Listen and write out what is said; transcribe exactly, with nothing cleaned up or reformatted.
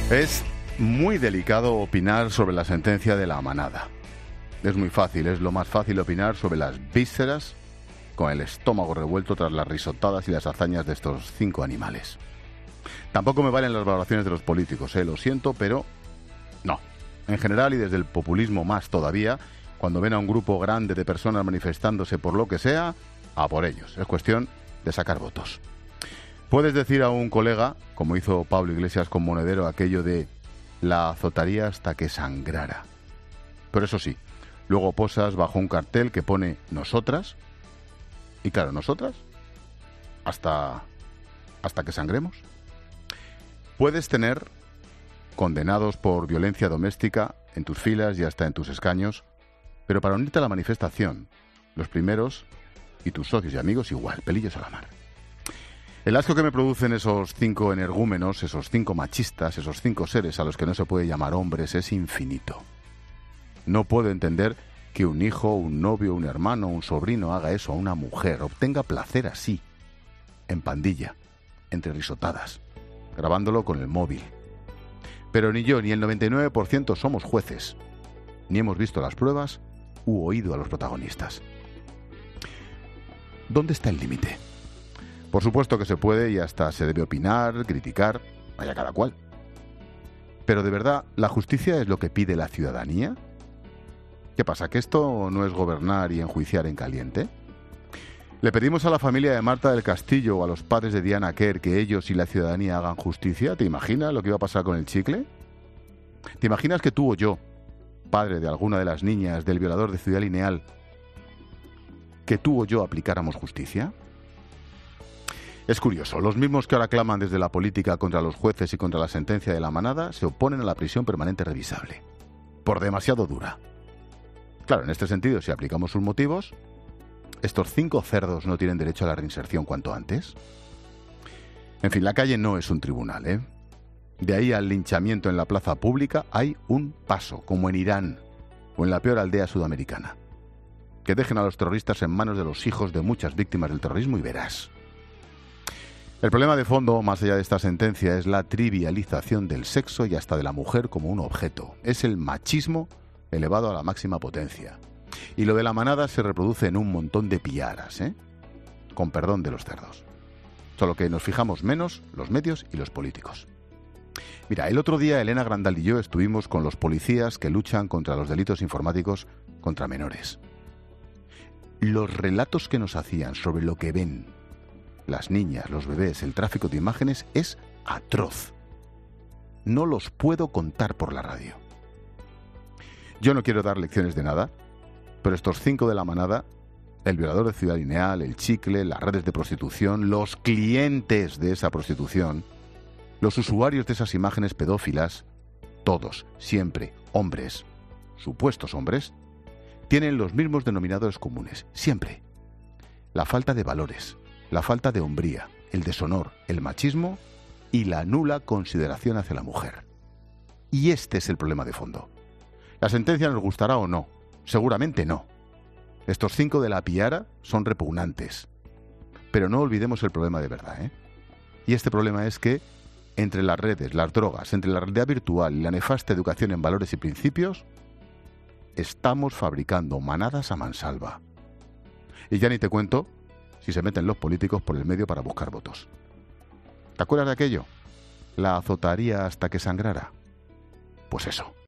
Es muy delicado opinar sobre la sentencia de la manada. Es muy fácil, es lo más fácil opinar sobre las vísceras con el estómago revuelto tras las risotadas y las hazañas de estos cinco animales. Tampoco me valen las valoraciones de los políticos, eh, lo siento, pero no. En general y desde el populismo más todavía, cuando ven a un grupo grande de personas manifestándose por lo que sea, a por ellos. Es cuestión de sacar votos. Puedes decir a un colega, como hizo Pablo Iglesias con Monedero, aquello de la azotaría hasta que sangrara. Pero eso sí, luego posas bajo un cartel que pone nosotras, y claro, nosotras, hasta, hasta que sangremos. Puedes tener condenados por violencia doméstica en tus filas y hasta en tus escaños, pero para unirte a la manifestación, los primeros y tus socios y amigos igual, pelillos a la mar. El asco que me producen esos cinco energúmenos, esos cinco machistas, esos cinco seres a los que no se puede llamar hombres es infinito. No puedo entender que un hijo, un novio, un hermano, un sobrino haga eso a una mujer, obtenga placer así, en pandilla, entre risotadas, grabándolo con el móvil. Pero ni yo ni el noventa y nueve por ciento somos jueces, ni hemos visto las pruebas u oído a los protagonistas. ¿Dónde está el límite? Por supuesto que se puede y hasta se debe opinar, criticar, vaya cada cual. Pero ¿de verdad la justicia es lo que pide la ciudadanía? ¿Qué pasa, que esto no es gobernar y enjuiciar en caliente? ¿Le pedimos a la familia de Marta del Castillo o a los padres de Diana Quer que ellos y la ciudadanía hagan justicia? ¿Te imaginas lo que iba a pasar con el chicle? ¿Te imaginas que tú o yo, padre de alguna de las niñas del violador de Ciudad Lineal, que tú o yo aplicáramos justicia? Es curioso, los mismos que ahora claman desde la política contra los jueces y contra la sentencia de la manada se oponen a la prisión permanente revisable, por demasiado dura. Claro, en este sentido, si aplicamos sus motivos, ¿estos cinco cerdos no tienen derecho a la reinserción cuanto antes? En fin, la calle no es un tribunal, ¿eh? De ahí al linchamiento en la plaza pública hay un paso, como en Irán o en la peor aldea sudamericana. Que dejen a los terroristas en manos de los hijos de muchas víctimas del terrorismo y verás. El problema de fondo, más allá de esta sentencia, es la trivialización del sexo y hasta de la mujer como un objeto. Es el machismo elevado a la máxima potencia. Y lo de la manada se reproduce en un montón de piaras, ¿eh? Con perdón de los cerdos. Solo que nos fijamos menos los medios y los políticos. Mira, el otro día Elena Grandal y yo estuvimos con los policías que luchan contra los delitos informáticos contra menores. Los relatos que nos hacían sobre lo que ven las niñas, los bebés, el tráfico de imágenes es atroz. No los puedo contar por la radio. Yo no quiero dar lecciones de nada, pero estos cinco de la manada, el violador de Ciudad Lineal, el chicle, las redes de prostitución, los clientes de esa prostitución, los usuarios de esas imágenes pedófilas, todos, siempre, hombres, supuestos hombres, tienen los mismos denominadores comunes, siempre. La falta de valores, la falta de hombría, el deshonor, el machismo y la nula consideración hacia la mujer. Y este es el problema de fondo. ¿La sentencia nos gustará o no? Seguramente no. Estos cinco de la piara son repugnantes. Pero no olvidemos el problema de verdad, ¿eh? Y este problema es que entre las redes, las drogas, entre la realidad virtual y la nefasta educación en valores y principios, estamos fabricando manadas a mansalva. Y ya ni te cuento si se meten los políticos por el medio para buscar votos. ¿Te acuerdas de aquello? La azotaría hasta que sangrara. Pues eso.